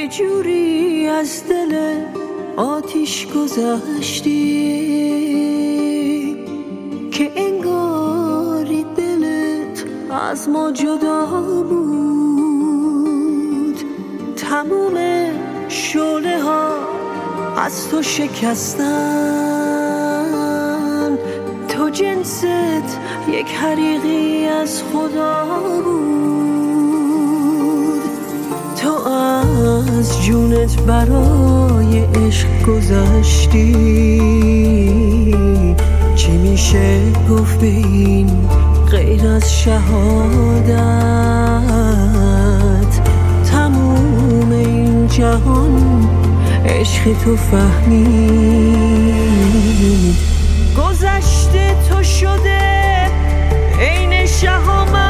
یه جوری از دل آتیش گذشتی که انگاری دلت از ما جدا بود. تموم شعله ها از تو شکستن، تو جنست یک حریقی از خدا بود. تو از جونت برای عشق گذشتی، چی میشه گفت به این غیر از شهادت؟ تموم این جهان عشق تو فهمید. گذشته تو شده عین شهامت،